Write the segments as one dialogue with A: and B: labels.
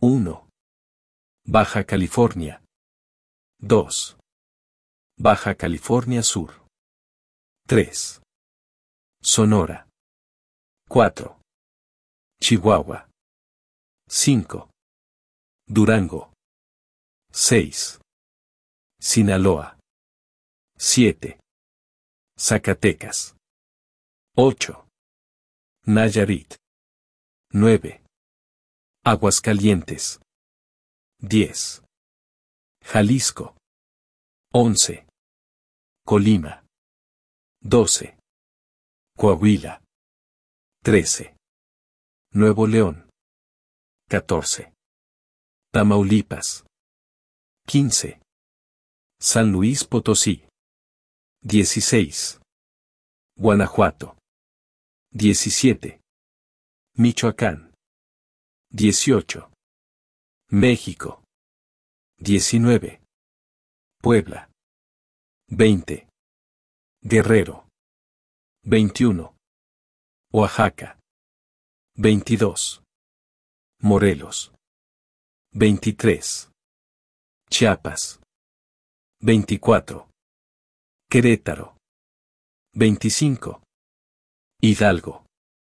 A: 1. Baja California. 2. Baja California Sur. 3. Sonora. 4. Chihuahua. 5. Durango. 6. Sinaloa. 7. Zacatecas. 8. Nayarit. 9. Aguascalientes. 10. Jalisco. 11. Colima. 12. Coahuila. 13. Nuevo León. 14. Tamaulipas. 15. San Luis Potosí. 16. Guanajuato. 17. Michoacán. 18. México. 19. Puebla. 20. Guerrero. 21. Oaxaca. 22. Morelos. 23. Chiapas. 24. Querétaro. 25. Hidalgo.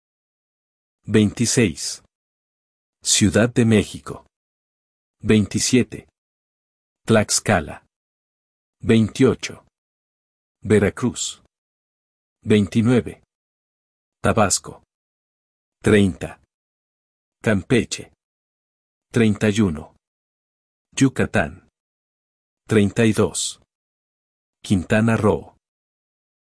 A: 26. Ciudad de México. 27. Tlaxcala. 28. Veracruz. 29. Tabasco. 30. Campeche. 31. Yucatán. 32. Quintana Roo.